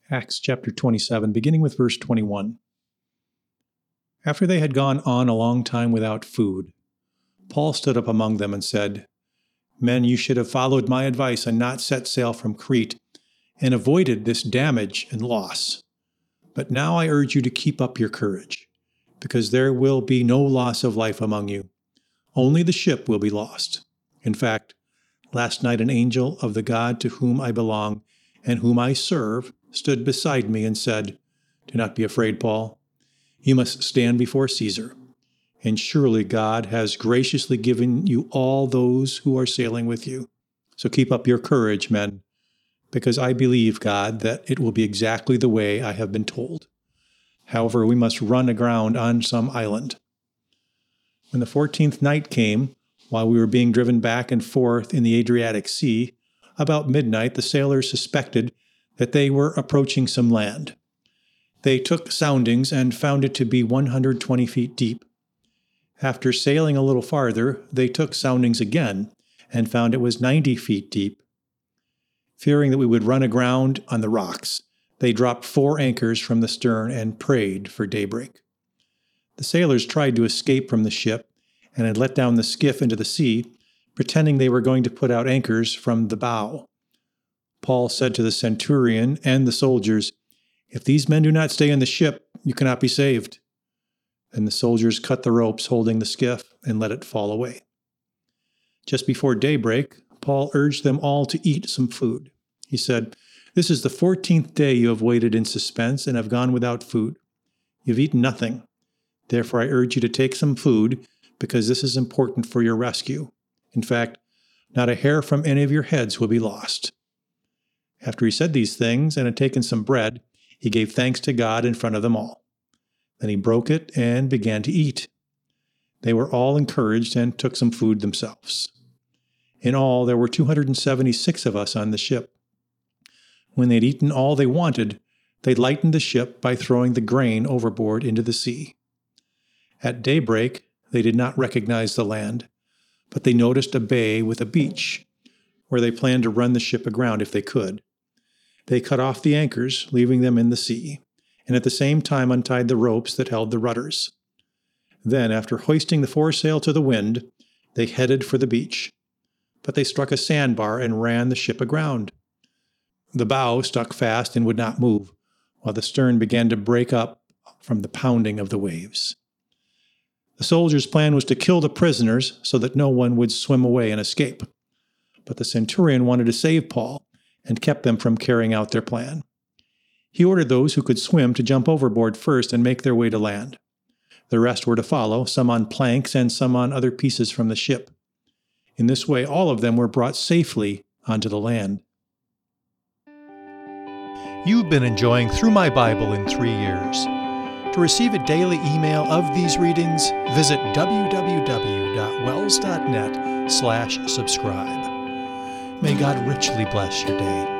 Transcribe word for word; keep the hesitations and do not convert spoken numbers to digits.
Acts chapter twenty-seven, beginning with verse twenty-one. After they had gone on a long time without food, Paul stood up among them and said, "Men, you should have followed my advice and not set sail from Crete, and avoided this damage and loss. But now I urge you to keep up your courage, because there will be no loss of life among you. Only the ship will be lost. In fact, last night an angel of the God to whom I belong and whom I serve stood beside me and said, 'Do not be afraid, Paul. You must stand before Caesar. And surely God has graciously given you all those who are sailing with you. So keep up your courage, men, because I believe, God, that it will be exactly the way I have been told. However, we must run aground on some island.' When the fourteenth night came, while we were being driven back and forth in the Adriatic Sea, about midnight the sailors suspected that they were approaching some land. They took soundings and found it to be one hundred twenty feet deep. After sailing a little farther, they took soundings again and found it was ninety feet deep. Fearing that we would run aground on the rocks, they dropped four anchors from the stern and prayed for daybreak. The sailors tried to escape from the ship and had let down the skiff into the sea, pretending they were going to put out anchors from the bow. Paul said to the centurion and the soldiers, "If these men do not stay in the ship, you cannot be saved." Then the soldiers cut the ropes holding the skiff and let it fall away. Just before daybreak, Paul urged them all to eat some food. He said, "This is the fourteenth day you have waited in suspense and have gone without food. You've eaten nothing. Therefore I urge you to take some food, because this is important for your rescue. In fact, not a hair from any of your heads will be lost." After he said these things and had taken some bread, he gave thanks to God in front of them all. Then he broke it and began to eat. They were all encouraged and took some food themselves. In all, there were two hundred seventy-six of us on the ship. When they'd eaten all they wanted, they lightened the ship by throwing the grain overboard into the sea. At daybreak, they did not recognize the land, but they noticed a bay with a beach, where they planned to run the ship aground if they could. They cut off the anchors, leaving them in the sea, and at the same time untied the ropes that held the rudders. Then, after hoisting the foresail to the wind, they headed for the beach. But they struck a sandbar and ran the ship aground. The bow stuck fast and would not move, while the stern began to break up from the pounding of the waves. The soldiers' plan was to kill the prisoners so that no one would swim away and escape. But the centurion wanted to save Paul and kept them from carrying out their plan. He ordered those who could swim to jump overboard first and make their way to land. The rest were to follow, some on planks and some on other pieces from the ship. In this way, all of them were brought safely onto the land. You've been enjoying Through My Bible in Three Years. To receive a daily email of these readings, visit w w w dot wells dot net slash subscribe. May God richly bless your day.